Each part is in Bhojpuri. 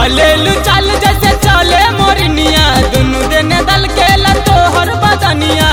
चलेलू चल जैसे चले मोरनिया दुनु देने दल के तोहर बदनिया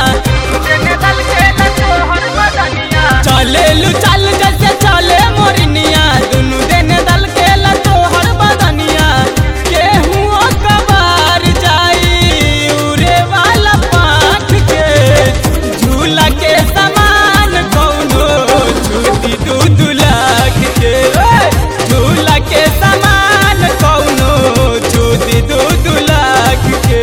चलेलू चल जैसे चले मोरनिया दुनु देने दल के तोहर बदनिया केहू कबार जाई उड़े वाला पाख के झूला के समान कौनो छूटी 2-2 लाख के झूला के समान कौनो छूटी 2-2 लाख के।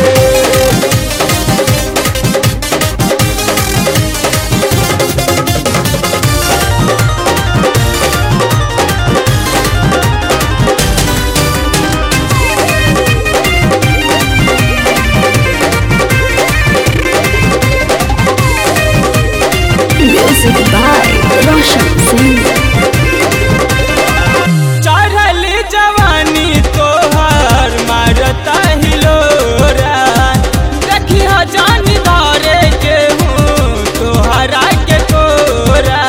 Music by Roshan Singh. चढ़ल जवानी तोहर मारता हिलोरा देखी जानी धारे के हूँ तोहरा के कोरा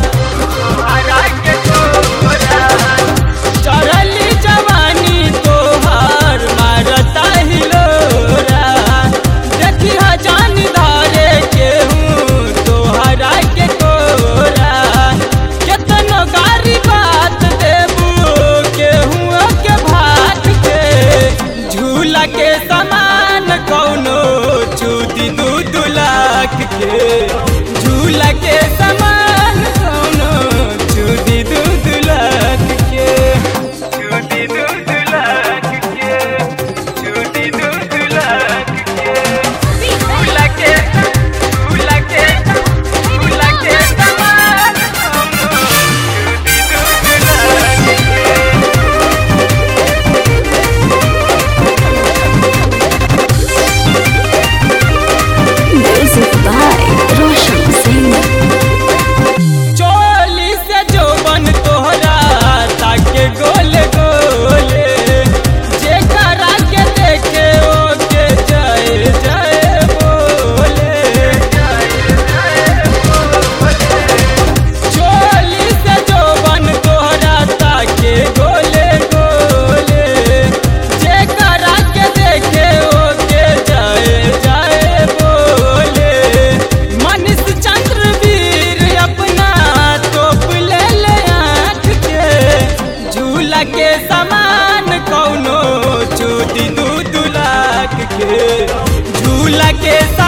चढ़ल जवानी तोहर मारता हिलोरा देखी जानी धारे के हूँ तोहरा के कोरा केतनो गारी बात देबू केहू के भाग के झूला के समान कौनो छूटी 2-2 लाख के झूला के समान कौनो छूटी 2-2 लाख के छूटी 2-2 लाख के छूटी 2-2 लाख के झूला के समान कौनो छूटी 2-2 लाख के। Music by Roshan Singh. चोली से जोबन तोहरा ताके गोले गोले जे करा के देखे ओके जय जय बोले चोली से जोबन तोहरा ताके गोले गोले जे करा के देखे ओके जय जय बोले मनीष चंद्र वीर अपना तोप ले आँख के झूला के समान कौनो छूटी 2-2 लाख के झूला के